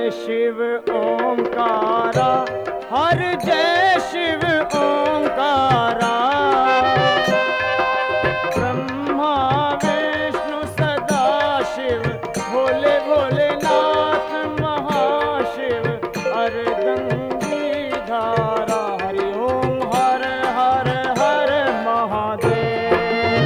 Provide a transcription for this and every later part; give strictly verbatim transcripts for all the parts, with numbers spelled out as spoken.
जय शिव ओंकारा, हर जय शिव ओंकारा। ब्रह्मा विष्णु सदा शिव, भोले भोलेनाथ महाशिव, अर्धंगी धारा। हरि ओम हर हर हर महादेव।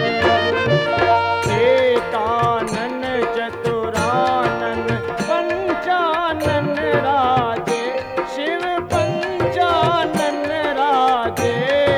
एकानन चतुरानन पंचानन राजे, शिव पंचानन राजे।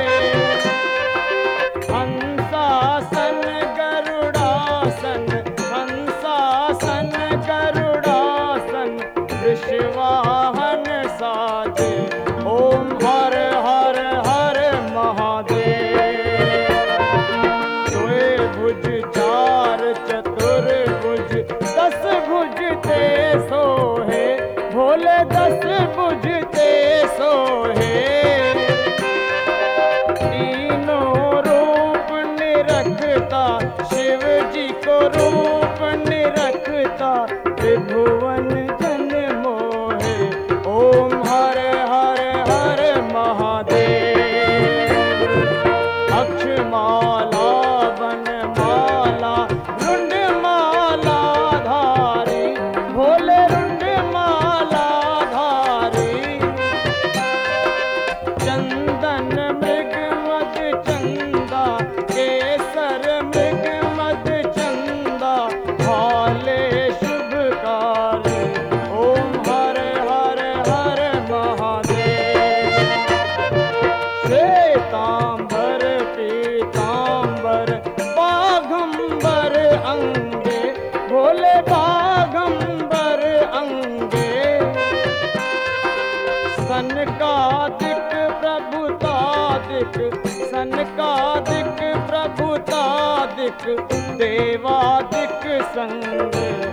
हंसासन गरुड़ासन, हंसासन गरुड़ासन, वृषवाहन साजे। ओम हर हर हर महादेव। सोए भुज चार चतुर्भुज, दस भुज ते सोहे, भोले दस भुज ते सोहे। तीनों रूप निरखता, शिव जी को रूप निरखता, त्रिभुवन जन मोहे। ओम हर हर हर महादेव। अक्षमाला वनमाला, रुंडमाला धारी, भोले रुंडमाला धारी। चंदन मृग मद चंदा, केसर मृग मद चंदा, भाले शुभकारी। ओम हर हर हर महादेव। श्वेतांबर पीतांबर, बाघंबर अंगे, भोले बाघंबर अंगे। सनकादिक प्रभुतादिक, सनकादिक प्रभुतादिक, देवादिक संग।